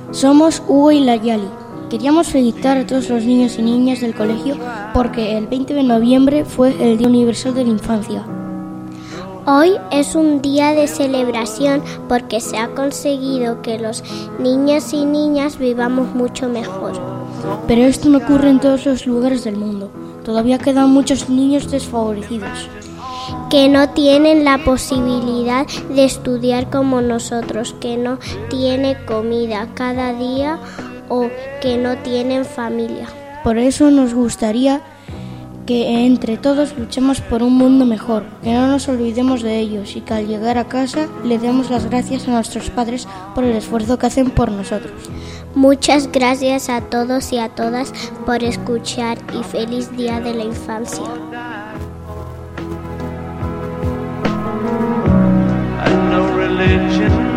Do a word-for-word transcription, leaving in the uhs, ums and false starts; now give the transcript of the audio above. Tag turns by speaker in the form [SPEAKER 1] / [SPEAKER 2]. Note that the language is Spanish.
[SPEAKER 1] Somos Hugo y Layali. Queríamos felicitar a todos los niños y niñas del colegio porque el veinte de noviembre fue el Día Universal de la Infancia.
[SPEAKER 2] Hoy es un día de celebración porque se ha conseguido que los niños y niñas vivamos mucho mejor.
[SPEAKER 1] Pero esto no ocurre en todos los lugares del mundo. Todavía quedan muchos niños desfavorecidos.
[SPEAKER 2] Que no tienen la posibilidad de estudiar como nosotros, que no tienen comida cada día o que no tienen familia.
[SPEAKER 1] Por eso nos gustaría que entre todos luchemos por un mundo mejor, que no nos olvidemos de ellos y que al llegar a casa le demos las gracias a nuestros padres por el esfuerzo que hacen por nosotros.
[SPEAKER 2] Muchas gracias a todos y a todas por escuchar y feliz Día de la Infancia.
[SPEAKER 3] I know religion